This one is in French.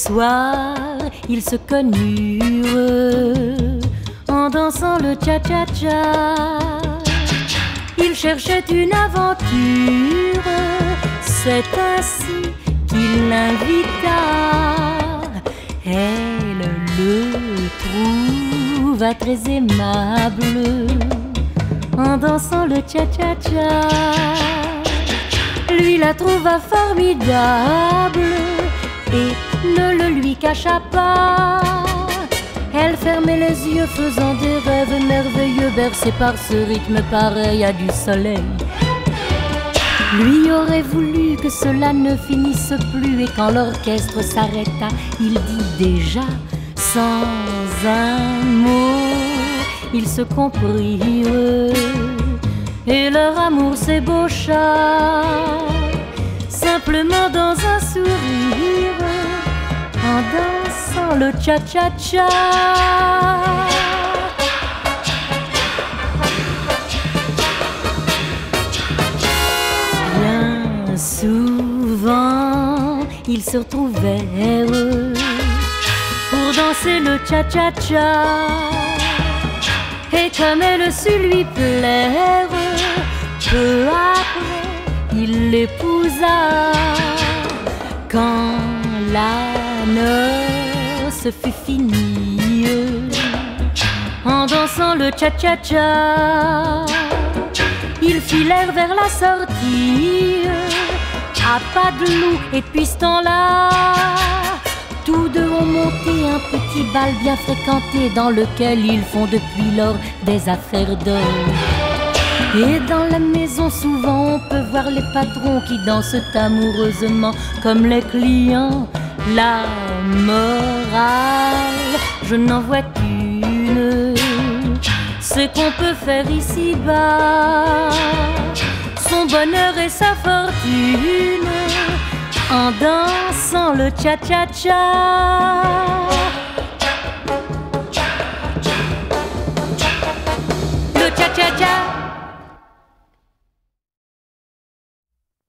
soir, ils se connurent en dansant le cha-cha-cha. Ils cherchaient une aventure, c'est ainsi qu'il l'invita. Elle le trouva très aimable en dansant le cha-cha-cha. Lui la trouva formidable et ne le lui cacha pas. Elle fermait les yeux faisant des rêves merveilleux, bercés par ce rythme pareil à du soleil. Lui aurait voulu que cela ne finisse plus, et quand l'orchestre s'arrêta, il dit déjà sans un mot, ils se comprirent et leur amour s'ébaucha simplement dans un sourire en dansant le cha-cha-cha. Bien souvent, ils se retrouvèrent pour danser le cha-cha-cha. Et comme elle sut lui plaire, peu après, il l'épousa. Quand la noce fut finie, en dansant le cha-cha-cha, ils filèrent vers la sortie, à pas de loup, et depuis ce temps-là, tous deux ont monté un petit bal bien fréquenté, dans lequel ils font depuis lors des affaires d'or. Et dans la maison souvent on peut voir les patrons qui dansent amoureusement comme les clients. La morale, je n'en vois qu'une, c'est qu'on peut faire ici-bas son bonheur et sa fortune en dansant le cha-cha-cha.